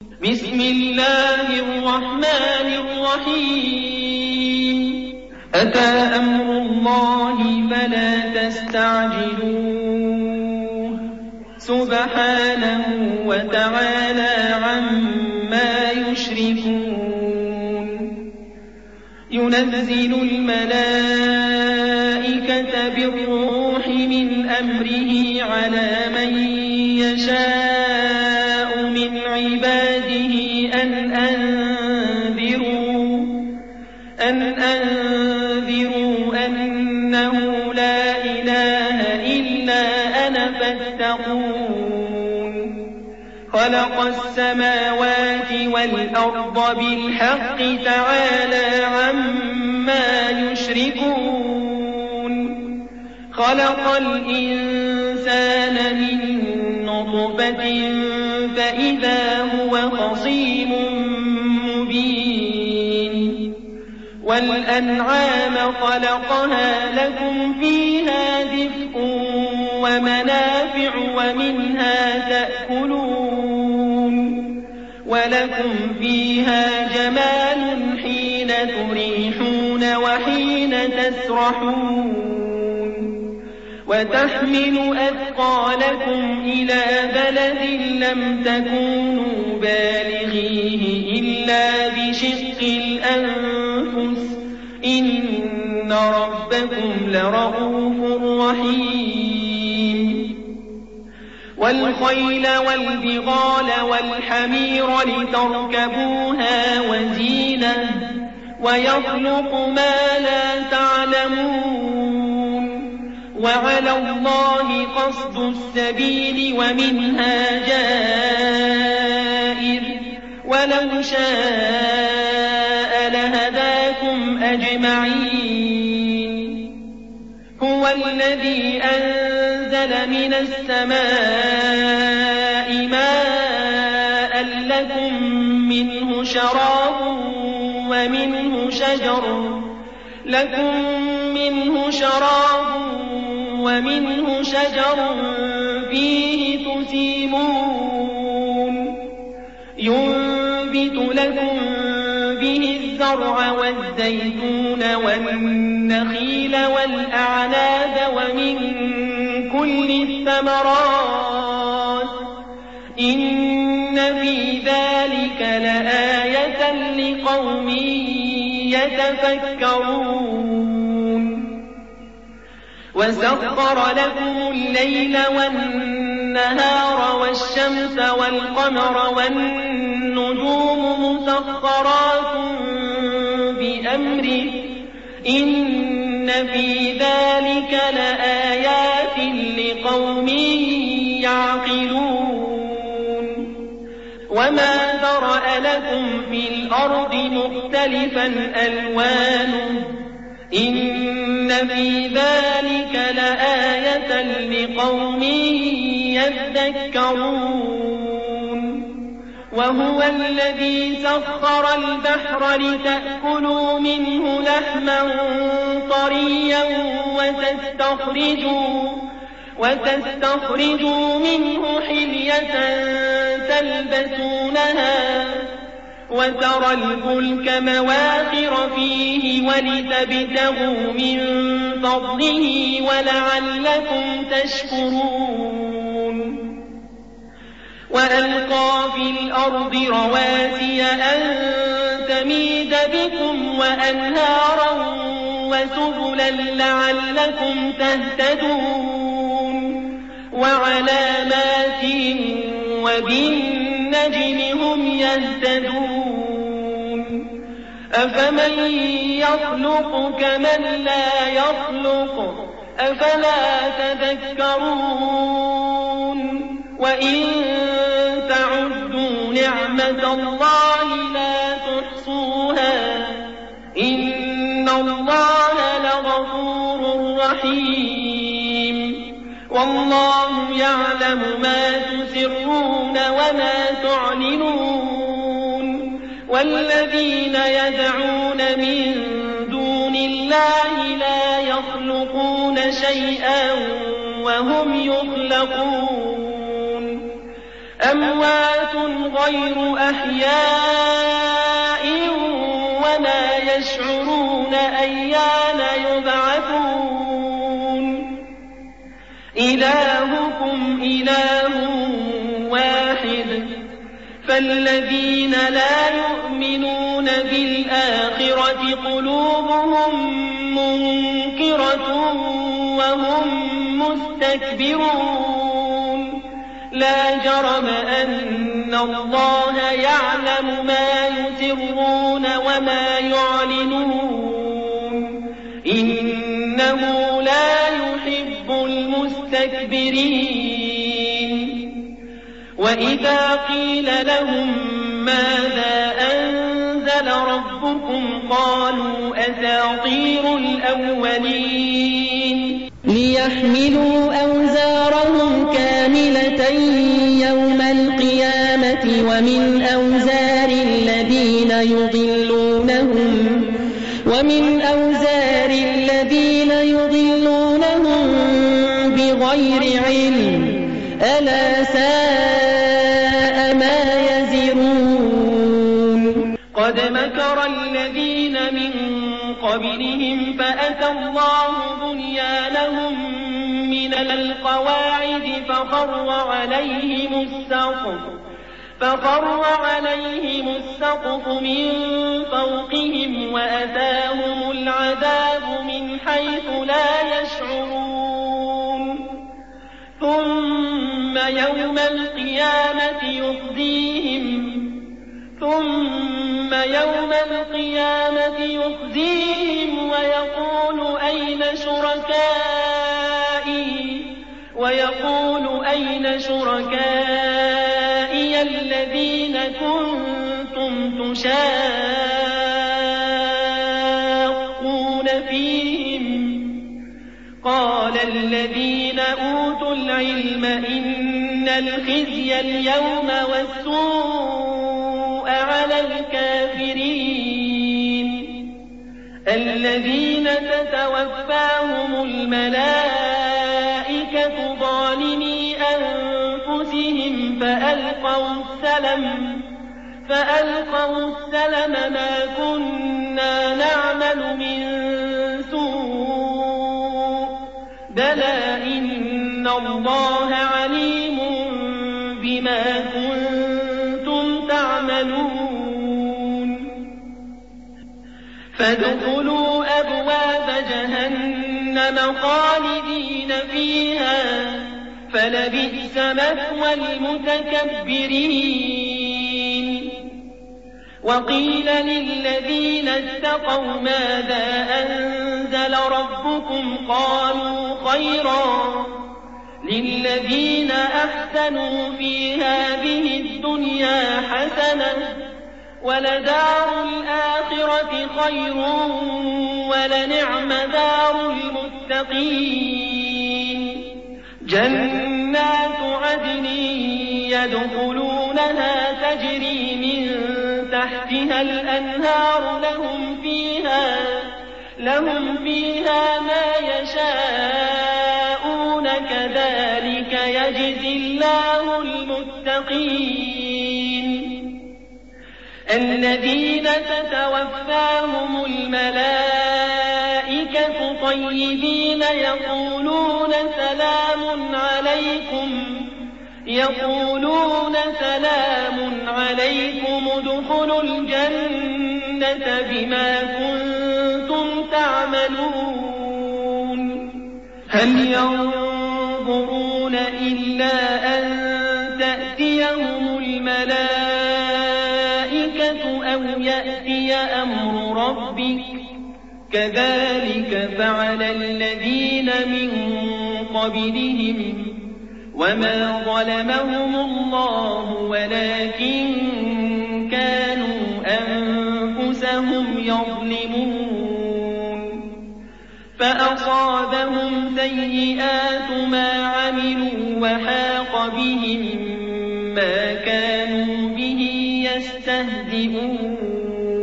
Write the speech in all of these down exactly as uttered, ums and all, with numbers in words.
بسم الله الرحمن الرحيم أتى أمر الله فلا تستعجلوه سبحانه وتعالى عما يشركون ينزل الملائكة بالروح من أمره على من يشاء من عباده أن أنذروا أن أنذروا أنه لا إله إلا أنا فاتقون خلق السماوات والأرض بالحق تعالى عما يشركون خلق الإنسان من نطفة فإذا هو خصيم مبين والأنعام خلقها لكم فيها دفء ومنافع ومنها تأكلون ولكم فيها جمال حين تريحون وحين تسرحون وتحمل أثقالكم إلى بلد لم تكونوا بالغيه إلا بشق الأنفس إن ربكم لرؤوف رحيم والخيل والبغال والحمير لتركبوها وزينة ويخلق ما لا تعلمون وعلى الله قصد السبيل ومنها جائر ولو شاء لهداكم أجمعين هو الذي أنزل من السماء ماء لكم منه شراب ومنه شجر لكم منه شراب ومنه شجر فيه تسيمون ينبت لكم به الزرع والزيتون والنخيل والأعناب ومن كل الثمرات إن في ذلك لآية لقوم يتفكرون وسخر لكم الليل والنهار والشمس والقمر والنجوم مسخرات بأمره إن في ذلك لآيات لقوم يعقلون وما ذرأ لكم في الأرض مختلفا ألوانه إن في ذلك لآية لقوم يذكرون وهو الذي سخر البحر لتأكلوا منه لحما طريا وتستخرجوا, وتستخرجوا منه حلية تلبسونها وترى الفلك مواخر فيه ولتبتغوا من فضله ولعلكم تشكرون وألقى في الأرض رواسي أن تميد بكم وأنهارا وسبلا لعلكم تهتدون وعلامات وبالنجم هم يهتدون أفمن يخلق كمن لا يخلق أفلا تذكرون وإن تعدوا نعمة الله لا تحصوها إن الله لغفور رحيم والله يعلم ما تسرون وما تعلنون والذين يدعون من دون الله لا يخلقون شيئا وهم يخلقون أموات غير أحياء وما يشعرون أيان يبعثون إلهكم إله واحد فالذين لا يؤمنون بالآخرة قلوبهم منكرة وهم مستكبرون لا جرم أن الله يعلم ما يسرون وما يعلنون إنه لا يحب المستكبرين وإذا قيل لهم ماذا أنزل ربكم قالوا أساطير الأولين ليحملوا أوزارهم كاملة يوم القيامة ومن أوزار الذين يضلونهم ومن أوزار الذين يضلونهم بغير علم ألا ساء ما يزرون قد مكر الذين من قبلهم فأتى الله بنيانهم من القواعد فخر عليهم السقف فخر عليهم السقف من فوقهم وأتاهم العذاب من حيث لا يشعرون ثم يوم القيامة يخزيهم ثم يوم القيامة يخزيهم ويقول أين شركائي ويقول أين شركائي الذين كنتم تشاقون فيهم قال الذين أوتوا العلم إن الخزي اليوم والسوء على الكافرين الذين تتوفاهم الملائكة ظالمي أنفسهم فألقوا السلم فألقوا السلم ما كنا نعمل من سوء بلى إن الله عليم بما كنتم تعملون فادخلوا أبواب جهنم خالدين فيها فلبئس مثوى المتكبرين وقيل للذين اتقوا ماذا أنزل ربكم قالوا خيرا للذين أحسنوا في هذه الدنيا حسنة ولدار الآخرة خير ولنعم دار المتقين جنات عدن يدخلونها تجري من تحتها الأنهار لهم فيها لهم فيها ما يشاءون كذلك يجزي الله المتقين الذين تتوفاهم الملائكة طيبين يقولون سلام عليكم يقولون سلام عليكم ادخلوا الجنة بما كنتم تعملون هل ينظرون إلا أن تأتيهم الملائكة أو يأتي أمر ربك كذلك فعل الذين من قبلهم وما ظلمهم الله ولكن كانوا أنفسهم يظلمون فأصابهم سيئات ما عملوا وحاق بهم ما كانوا به يستهزئون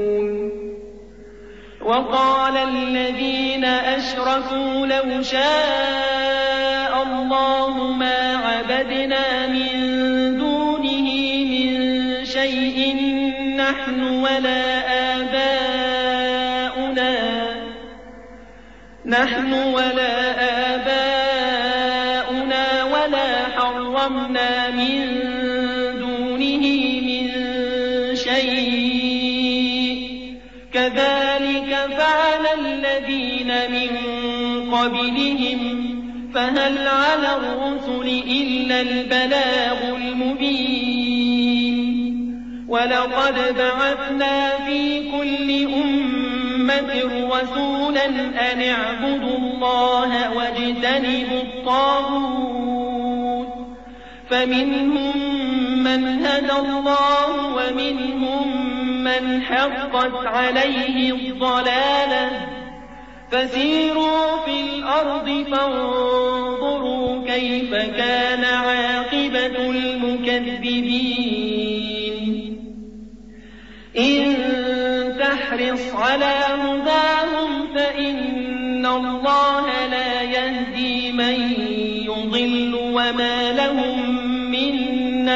وقال الذين أشركوا لو شاء الله ما عبدنا من دونه نحن ولا آباؤنا نحن ولا آباؤنا ولا حرمنا من دونه من شيء كذلك فعل الذين من قبلهم فهل على الرسل إلا البلاغ المبين ولقد بعثنا في كل أمة رسولا أن اعبدوا الله واجتنبوا الطاغوت فمنهم من هدى الله ومنهم من حقت عليه الضلالة فسيروا في الأرض فانظروا كيف كان عاقبة المكذبين إن تحرص على هداهم فإن الله لا يهدي من يضل وما لهم من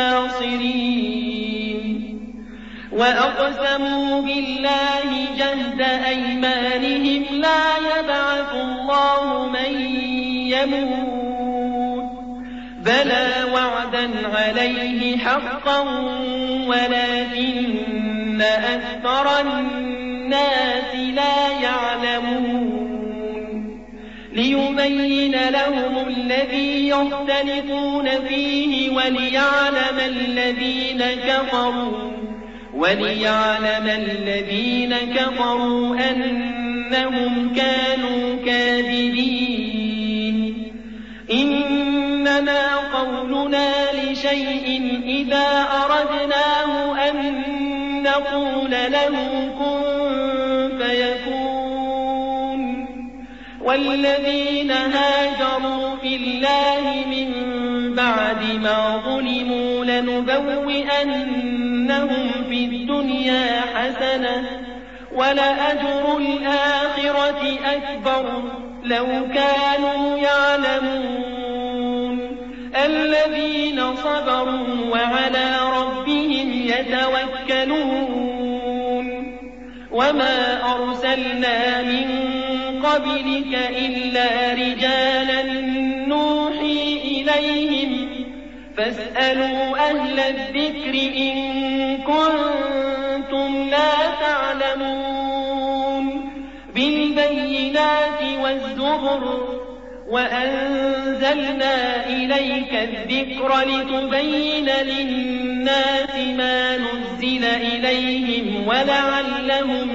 ناصرين وأقسموا بالله جهد أيمانهم لا يبعث الله من يموت بلى وعدا عليه حقا ولكن أكثر الناس لا يعلمون ليبين لهم الذي يختلفون فيه وليعلم الذين كفروا وليعلم الذين كفروا أنهم كانوا كاذبين إنما قولنا لشيء إذا أردناه أن نقول له كن فيكون والذين هاجروا في الله من بعد ما ظلموا لنبوئنهم في الدنيا حسنة ولأجر الآخرة أكبر لو كانوا يعلمون الذين صبروا وعلى ربهم يتوكلون وما أرسلنا من قبلك إلا رجالا نوحي إليهم فاسألوا أهل الذكر إن كنتم لا تعلمون بالبينات والزبر وأنزلنا إليك الذكر لتبين للناس ما نزل إليهم ولعلهم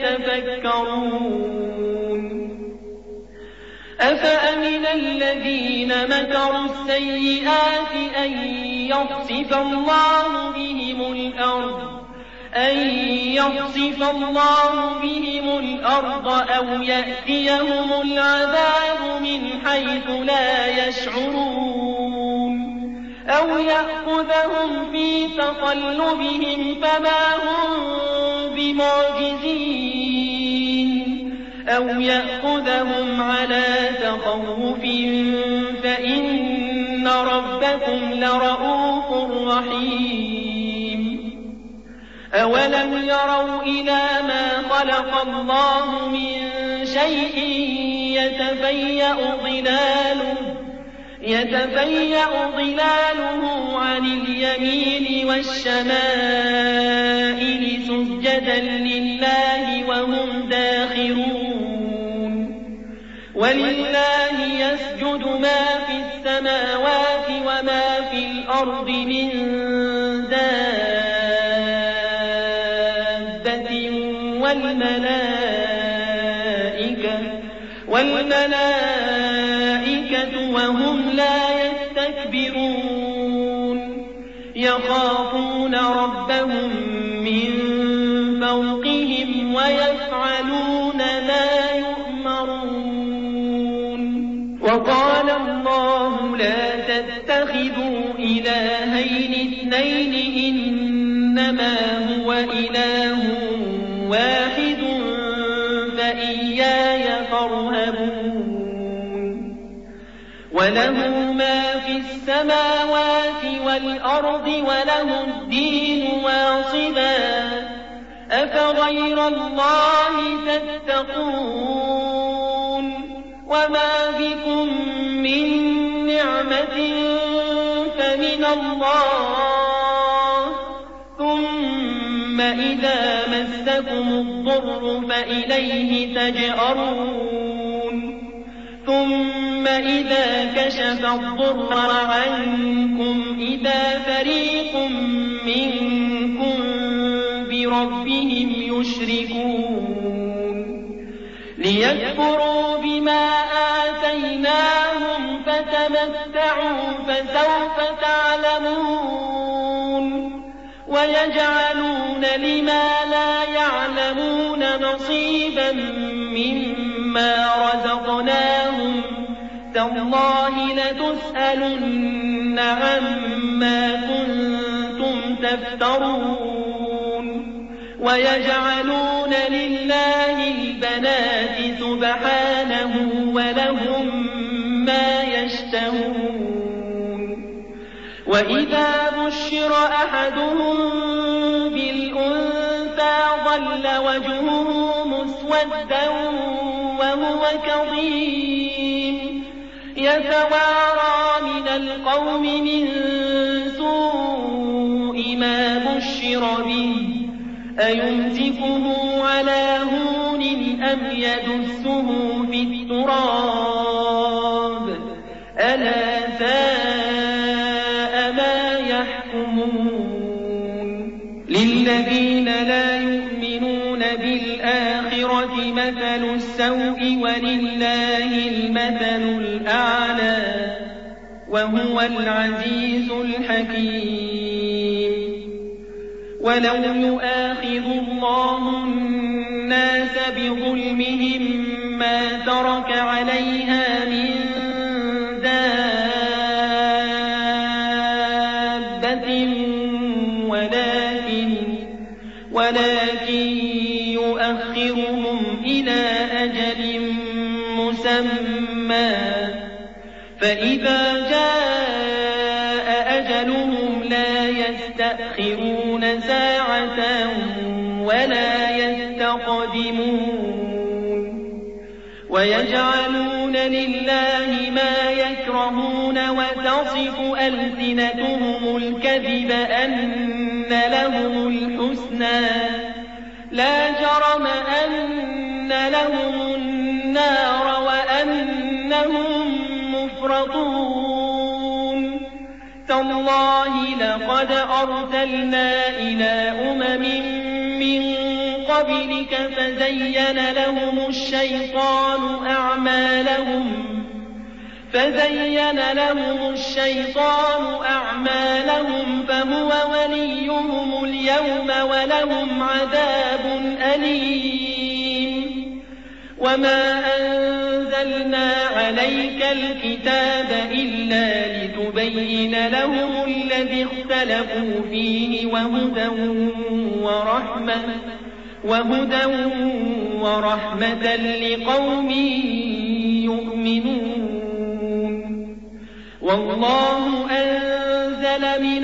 يتفكرون أفأمن الذين مكروا السيئات أن يخسف الله بهم الأرض أن يخسف الله بهم الأرض أو يأتيهم العذاب من حيث لا يشعرون أو يأخذهم في تقلبهم فما هم بمعجزين أو يأخذهم على تخوف فإن ربكم لرؤوف رحيم أولم يروا إلى ما خلق الله من شيء يتفيأ ظلاله يتفيأ ظلاله عن اليمين والشمائل سجدا لله وهم داخرون ولله يسجد ما في السماوات وما في الأرض من دابة والملائكة والملائكة وهم لا يستكبرون يخافون ربهم من فوقهم ويفعلون ما يؤمرون وقال الله لا تتخذوا إلهين اثنين إنما هو إله واحد فإياي فارهبون وله ما في السماوات السماوات والأرض وله الدين واصبا أفغير الله تتقون وما بكم من نعمة فمن الله ثم إذا مسكم الضر فإليه تجأرون ثم إذا كشف الضر عنكم إذا فريق منكم بربهم يشركون ليكفروا بما آتيناهم فتمتعوا فسوف تعلمون ويجعلون لما لا يعلمون نصيبا مما رزقناهم تالله لتسألن عما كنتم تفترون ويجعلون لله البنات سبحانه ولهم ما يشتهون وإذا بشر أحدهم بالأنثى ظل وجهه مسودا وهو كظيم يتوارى من القوم من سوء ما بشر به أيمسكه على هون أم يدسه في التراب ألا ساء ما يحكمون للذين لا يؤمنون بالآخرة مثل السوء ولله المثل الأعلى وهو العزيز الحكيم ولو يؤاخذ الله الناس بظلمهم ما ترك عليها من دابة ولكن, ولكن يؤخرهم إلى أجل مسمى فإذا جاء أجلهم لا يستأخرون ساعة ولا يستقدمون ويجعلون لله ما يكرهون وتصف ألسنتهم الكذب أن لهم الحسنى لا جرم أن لهم النار وأنهم مفرطون تالله لقد أرسلنا إلى أمم من قبلك فزين لهم الشيطان أعمالهم فزين لهم الشيطان أعمالهم فهو وليهم اليوم ولهم عذاب أليم وما أنزلنا عليك الكتاب إلا لتبين لهم الذي اختلفوا فيه وهدى ورحمة وهدى ورحمة لقوم يؤمنون والله أنزل من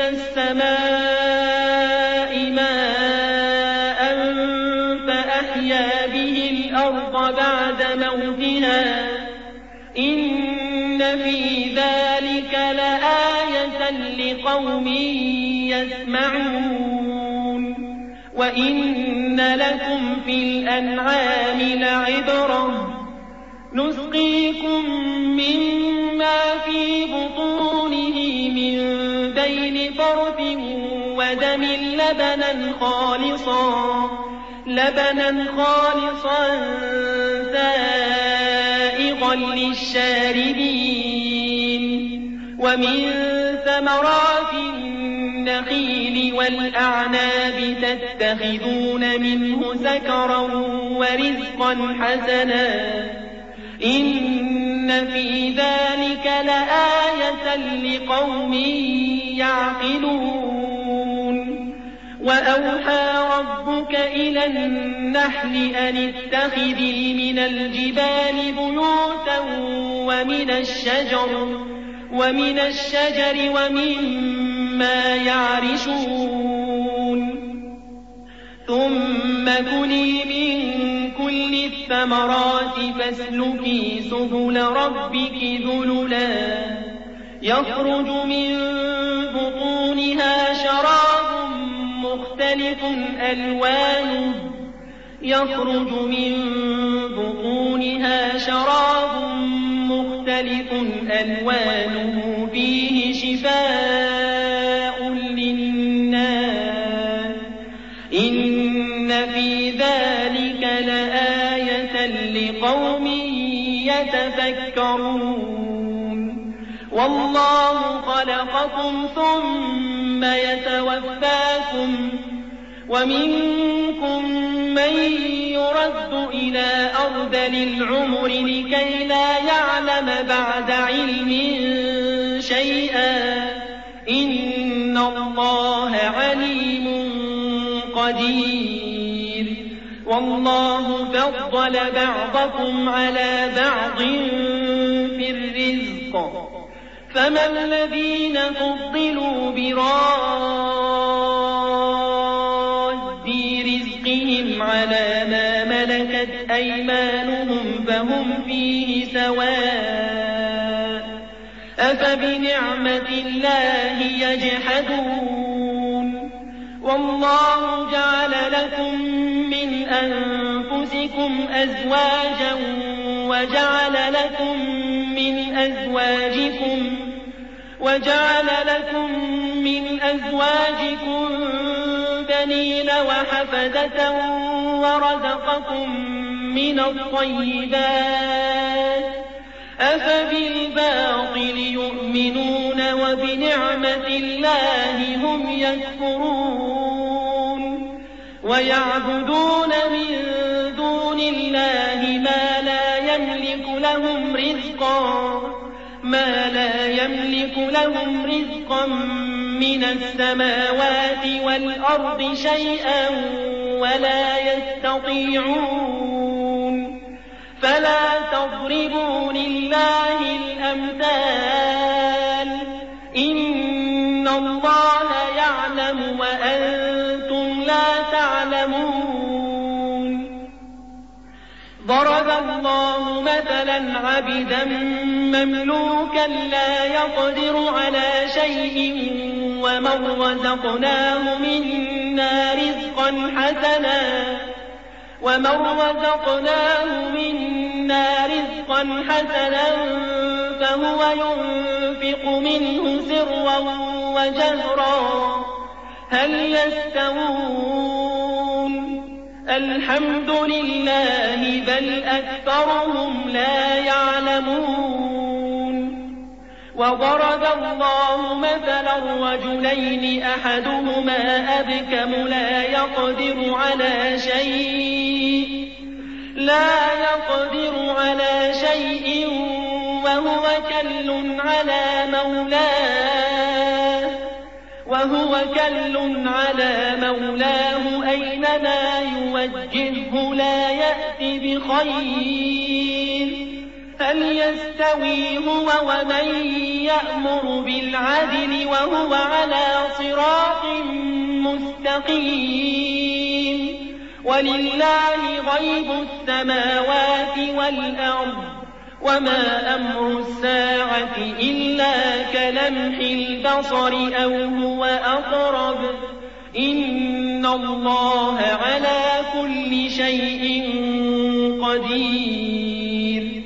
السماء ماء فأحيا به الأرض بعد موتها إن في ذلك لآية لقوم يسمعون وإن لكم في الأنعام لعبرة نسقيكم مما في بطونه من بين فرث ودم لبنا خالصا لبنا خالصا سائغا للشاربين ومن ثمرات النخيل والأعناب تتخذون منه سكرا ورزقا حسنا إن في ذلك لآية لقوم يعقلون وأوحى ربك إلى النحل أن اتخذي من الجبال بيوتا ومن الشجر ومن الشجر ومما يعرشون ثم كلي من كل الثمرات فاسلكي سبل ربك ذللا يخرج من بطونها شراب مختلف ألوانه يخرج من بطونها شراب مختلف ألوانه فيه شفاء للناس إن في ذلك لآية لقوم يتفكرون والله خلقكم ثم يتوفاكم ومنكم من يرد إلى أرذل العمر لكي لا يعلم بعد علم شيئا إن الله عليم قدير والله فضل بعضكم على بعض في الرزق فما الذين فضلوا براد رزقهم على ما ملكت أيمانهم فهم فيه سواء أفبنعمة الله يجحدون والله جعل لكم من أنفسكم أزواجا وجعل لكم من أزواجكم وجعل لكم من أزواجكم بنين وحفدة ورزقكم من الطيبات أفبالباطل يؤمنون وبنعمة الله هم يكفرون ويعبدون من دون الله ما لا يملك لهم رزقا ما لا يملك لهم رزقا من السماوات والأرض شيئا ولا يستطيعون فلا تضربوا لله الأمثال إن الله يعلم وأنتم لا تعلمون ضرب الله مثلا عبدا مملوكا لا يقدر على شيء ومن رزقناه منا رزقا حسنا ومن رزقناه منا رزقا حسنا فهو ينفق منه سرا وجهرا هل يستوون الحمد لله بل أكثرهم لا يعلمون وضرب الله مثلا رجلين أحدهما أبكم لا يقدر على شيء لا يقدر على شيء وهو كل على مولاه وهو كل على مولاه أينما يوجهه لا يأتي بخير هل يستوي هو ومن يأمر بالعدل وهو على صراط مستقيم ولله غيب السماوات والأرض وما أمر الساعة إلا كلمح البصر أو هو أقرب إن الله على كل شيء قدير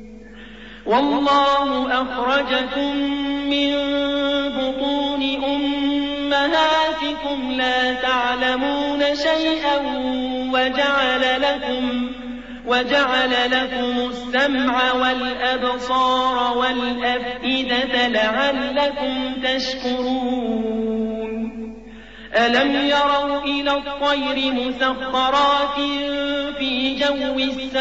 والله أخرجكم من بطون أمهاتكم لا تعلمون شيئا وجعل لكم وجعل لكم السمع والأبصار والأفئدة لعلكم تشكرون ألم يروا إلى الطير مسخرات في جو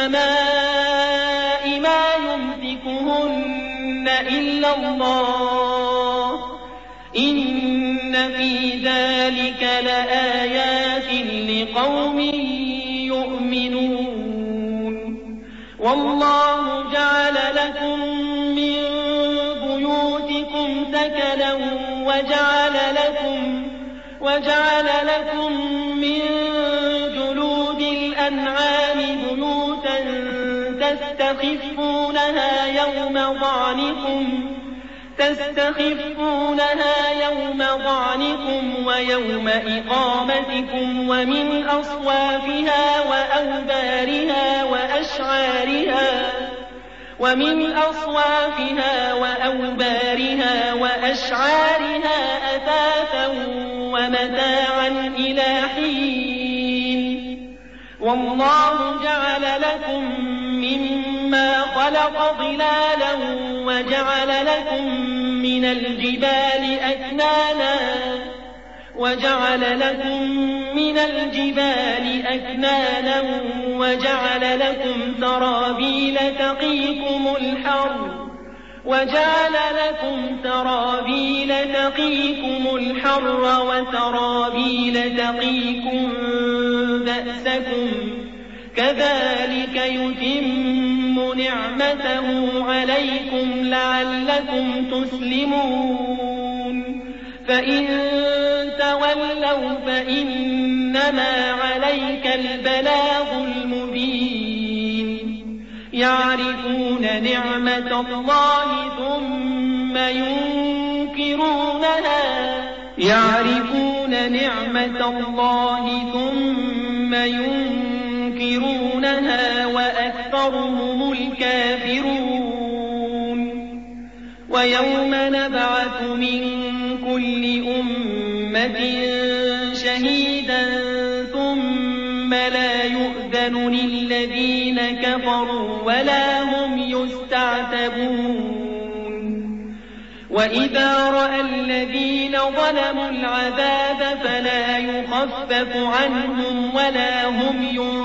السماء ما يمسكهن إلا الله إن في ذلك لآيات لقوم يؤمنون والله جعل لكم من بيوتكم وجعل لكم من جلود الأنعام بيوتا تستخفونها يوم ضعنكم تستخفونها يوم ضعنكم ويوم إقامتكم ومن أصوافها وأوبارها وأشعارها ومن أصوافها وأوبارها وأشعارها أثاثا ومتاعا إلى حين والله جعل لكم مما خلق ظلالا وجعل لكم من الجبال أكنانا وجعل لكم من الجبال أكنانا وجعل لكم سرابيل تقيكم الحر وجعل لكم سرابيل تقيكم الحر وسرابيل تقيكم بأسكم كذلك يتم نعمته عليكم لعلكم تسلمون فإن تولوا فإنما عليك البلاغ المبين يعرفون نعمة الله ثم ينكرونها يعرفون نعمة الله ثم ينكرونها وأكثرهم الكافرون ويوم نبعث من كل أمة شهيدا ثم لا يؤذن للذين كفروا ولا هم يستعتبون وإذا رأى الذين ظلموا العذاب فلا يخفف عنهم ولا هم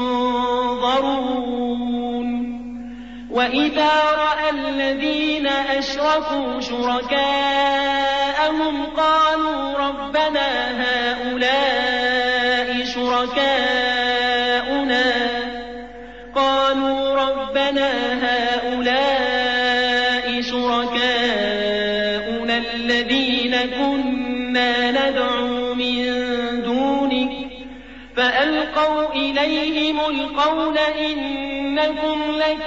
ينظرون وإذا رأى الذين أشركوا شركاءهم قالوا ربنا هؤلاء شركاؤنا قالوا ربنا هؤلاء شركاؤنا الذين كنا ندعو من دونك فألقوا إليهم القول إنكم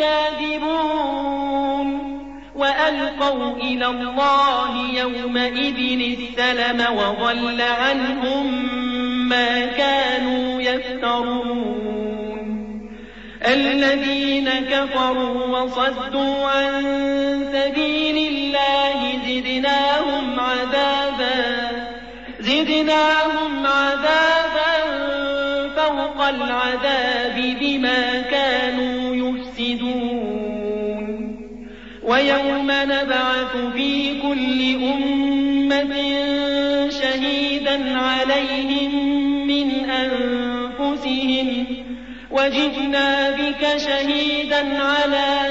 لكاذبون وألقوا إلى الله يومئذ السلم وضل عنهم ما كانوا يفترون الذين كفروا وصدوا عن سبيل الله زدناهم عذابا زدناهم عذابا فوق العذاب بما كانوا يفسدون ويوم نبعث في كل أمة شهيدا عليهم من أنفسهم وجئنا بك شهيدا على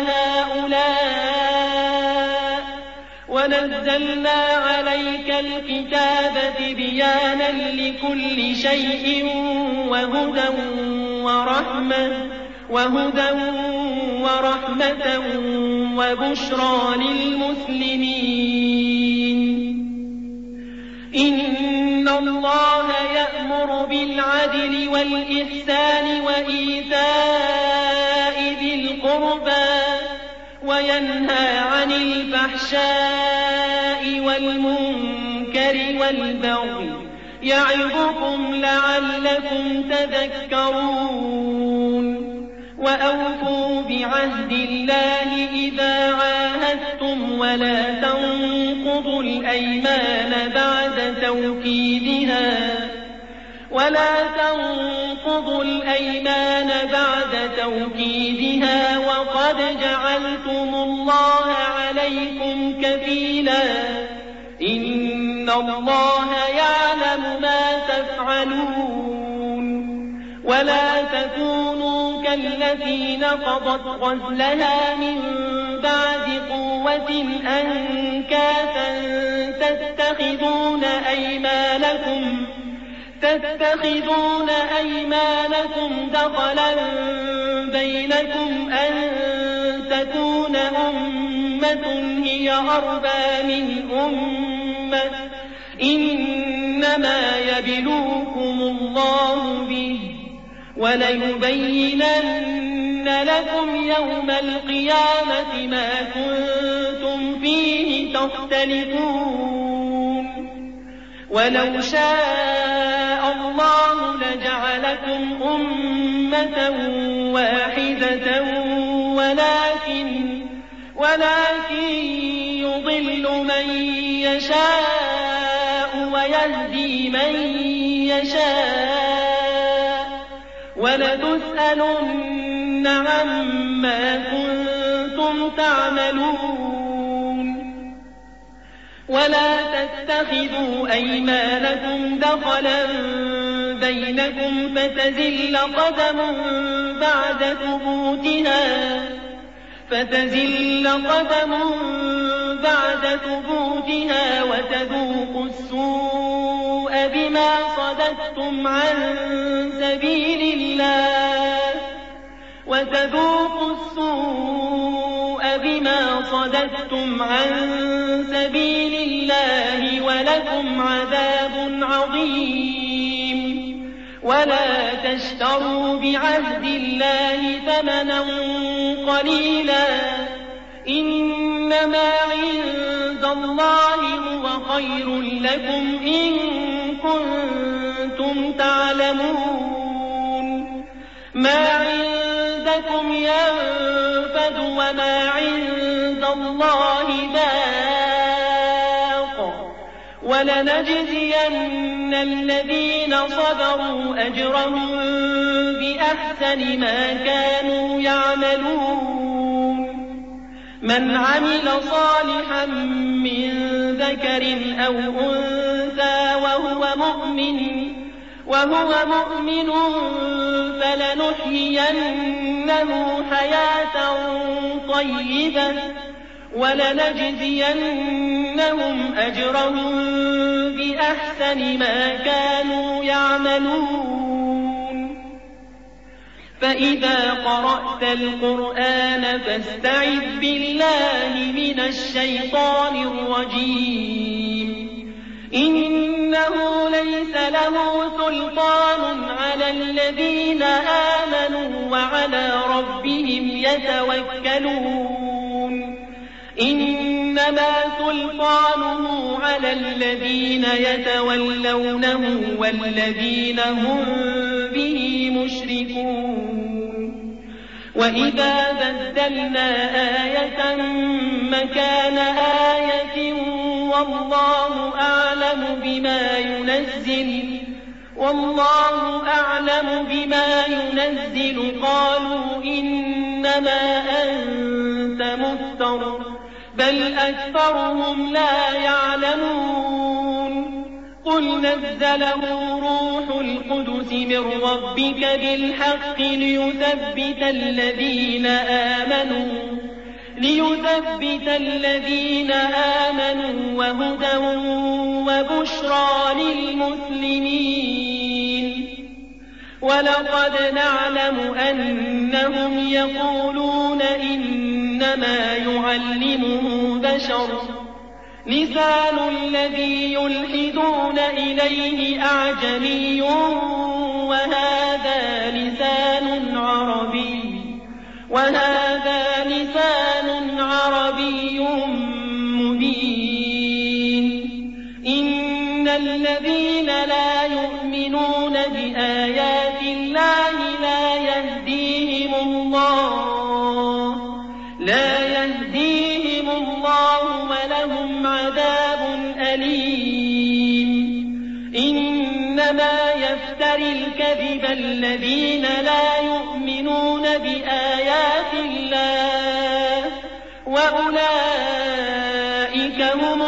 هؤلاء ونزلنا عليك الكتاب بيانا لكل شيء وهدى ورحمة وهدى ورحمة وبشرى للمسلمين إن الله يأمر بالعدل والإحسان وإيتاء ذي القربى وينهى عن الفحشاء والمنكر والبغي يعظكم لعلكم تذكرون وأوفوا بعهد الله إذا عاهدتم ولا تنقضوا الأيمان بعد توكيدها ولا تنقضوا الأيمان بعد توكيدها وقد جعلتم الله عليكم كفيلا إن الله يعلم ما تفعلون ولا تكونوا كالتي نقضت غزلها من بعد قوة أنكاثا تتخذون أيمانكم تتخذون أيمانكم دخلا بينكم أن تكون أمة هي أربى من أمة إنما إنما يبلوكم الله به وليبينن لكم يوم القيامة ما كنتم فيه تختلفون ولو شاء الله لجعلكم أمة واحدة ولكن ولكن يضل من يشاء ويهدي من يشاء ولتسألن عما كنتم تعملون ولا تتخذوا أيمانكم دخلا بينكم فتزل قدم بعد ثبوتها فتزل قدم بعد ثبوتها وتذوقوا السوء بما صددتم عن سبيل الله وتذوقوا السوء بما صددتم عن سبيل الله ولكم عذاب عظيم ولا تشتروا بعهد الله ثمنا قليلا إنما عند الله هو خير لكم إن كنتم تعلمون ما عندكم ينفد وما عند الله باق ولنجزين الذين صبروا أجرهم بأحسن ما كانوا يعملون من عمل صالحا من ذكر أو أنثى وهو مؤمن وهو مؤمن فلنحيينه حياة طيبة ولنجزينهم أجرهم بأحسن ما كانوا يعملون فإذا قرأت القرآن فاستعذ بالله من الشيطان الرجيم إنه ليس له سلطان على الذين آمنوا وعلى ربهم يتوكلون إنما سلطانه على الذين يتولونه والذين هم به مشركون وإذا بدلنا آية مكان آية والله أعلم بما ينزل والله أعلم بما ينزل قالوا إنما أنت مفتر بل أكثرهم لا يعلمون قل نزله روح القدس من ربك بالحق ليثبت الذين آمنوا ليثبت الذين آمنوا وهدى وبشرى للمسلمين ولقد نعلم أنهم يقولون إنما يعلمه بشر لسان الذي يلحدون إليه أعجمي وهذا لسان عربي وهذا لسان عربي مبين إن الذين لا يؤمنون بآيات الله لا يهديهم الله لا يهديهم الله ولهم عذاب أليم إنما يفتري الكذب الذين لا يؤمنون بآيات الله وأولئك هم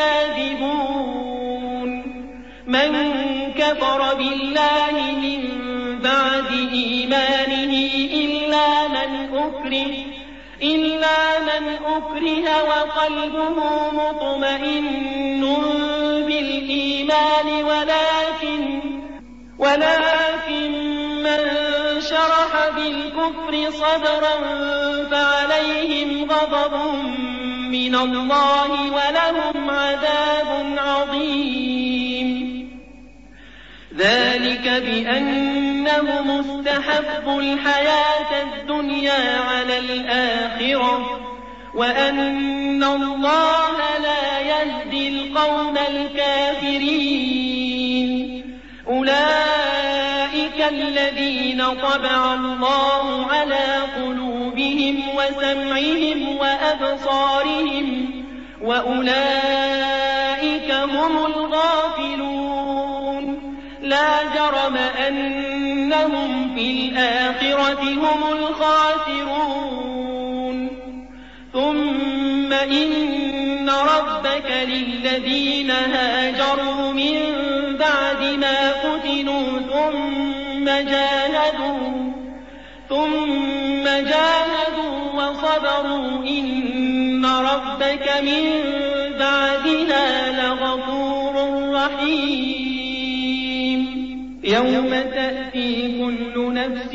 الكاذبون من كفر بالله من بعد إيمانه إلا من أكره إلا من أكره وقلبه مطمئن بالإيمان ولكن ولكن من شرح بالكفر صدرا فعليهم غضب من الله ولهم عذاب عظيم ذلك بأنهم استحبوا الحياة الدنيا على الآخرة وأن الله لا يهدي القوم الكافرين أولئك الذين طبع الله على قلوبهم وسمعهم وأبصارهم وأولئك هم الغافلون لا جرم أنهم في الآخرة هم الخاسرون ثم إن ربك للذين هاجروا من بعد ما فتنوا ثم جاهدوا ثم جاهدوا وصبروا إن ربك من بعدها لغفور رحيم يوم تأتي كل نفس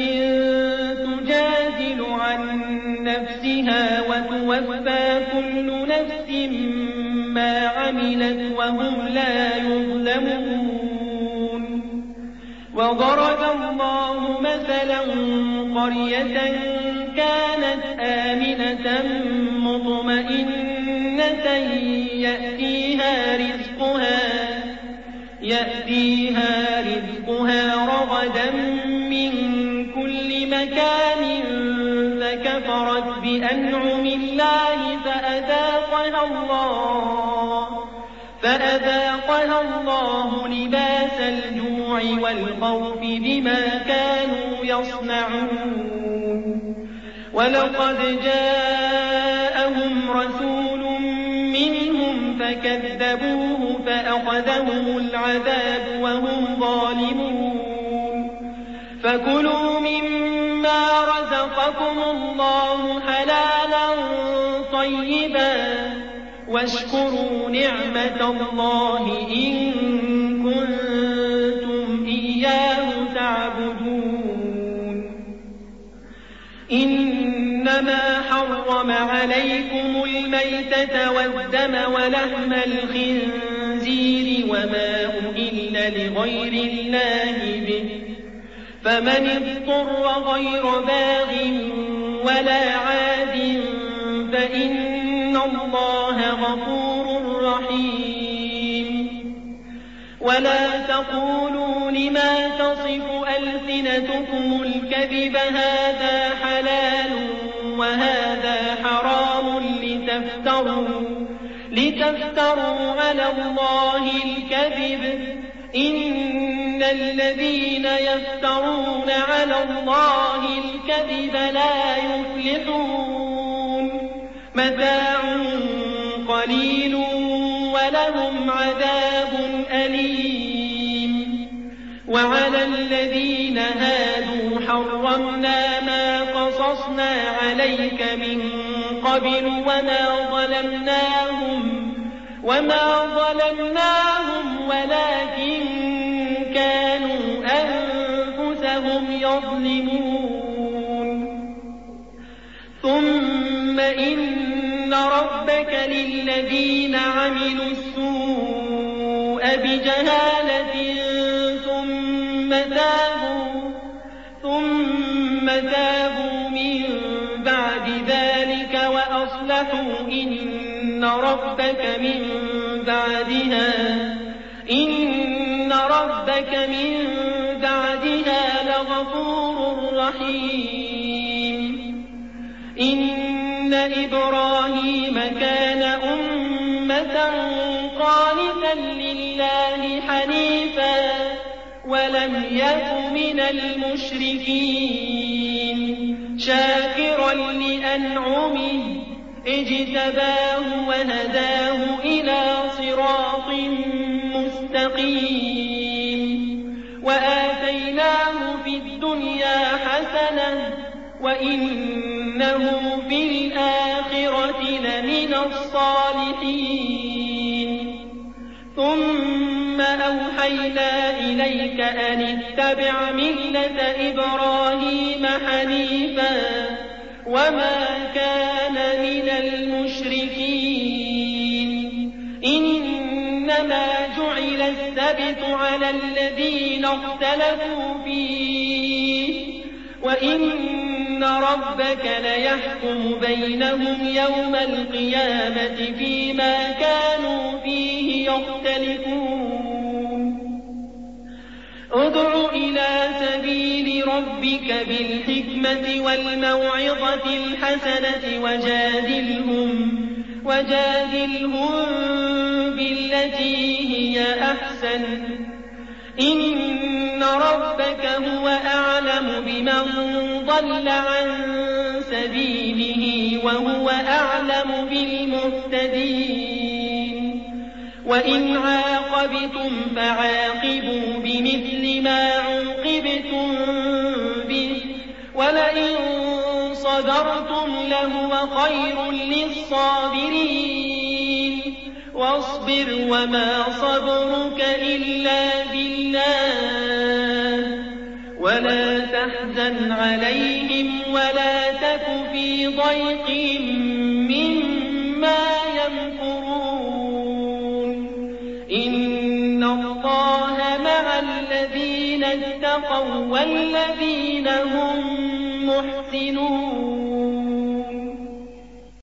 تجادل عن نفسها وتوفى كل نفس ما عملت وهم لا يظلمون وضرب الله مثلا قرية كانت آمنة مطمئنة يأتيها رزقها يأتيها رزقها رغدا من كل مكان فكفرت بأنعم الله فأذاقها الله فأذاقها الله لباس الجوع والخوف بما كانوا يصنعون ولقد جاءهم رسول منهم فكذبوه فأخذهم العذاب وهم ظالمون فكلوا مما رزقكم الله حلالا طيبا واشكروا نعمة الله إن كنتم إياه تعبدون إنما حرم عليكم الميتة والدم ولحم الخنزير وما أهل لغير الله به فمن اضطر غير باغ ولا عاد فإن الله غفور رحيم ولا تقولوا لما تصف ألسنتكم الكذب هذا حلال وهذا حرام لتفتروا لتفتروا على الله الكذب إن الذين يفترون على الله الكذب لا يفلحون متاع قليل ولهم عذاب أليم وعلى الذين هادوا حرمنا ما قصصنا عليك من قبل وما ظلمناهم وما ظلمناهم ولكن كانوا أنفسهم يظلمون ثم إن ربك للذين عملوا السوء بجهالة ثم تابوا ثم تابوا من بعد ذلك وأصلحوا إن ربك من بعدها إن ربك من بعدها لغفور رحيم إن إبراهيم كان أمة قانتا لله حنيفا ولم يك من المشركين شاكرا لأنعمه اجتباه وهداه إلى صراط مستقيم وآتيناه في الدنيا حسنة وإنه في الآخرة لمن الصالحين ثم أوحينا إليك أن اتبع ملة إبراهيم حنيفا وما كان من المشركين إنما جعل السبيل الثابت على الذين اختلفوا فيه وإن ربك ليحكم بينهم يوم القيامة فيما كانوا فيه يختلفون ادع إلى سبيل ربك بالحكمة والموعظة الحسنة وجادلهم وجادلهم بالتي هي أحسن إن ربك هو أعلم بمن ضل عن سبيله وهو أعلم بالمهتدين وإن عاقبتم فعاقبوا بمثل ما عوقبتم به ولئن صبرتم لهو خير للصابرين واصبر وما صبرك إلا بالله ولا تحزن عليهم ولا تك في ضيق مما يمكرون إن الله مع الذين اتقوا والذين هم محسنون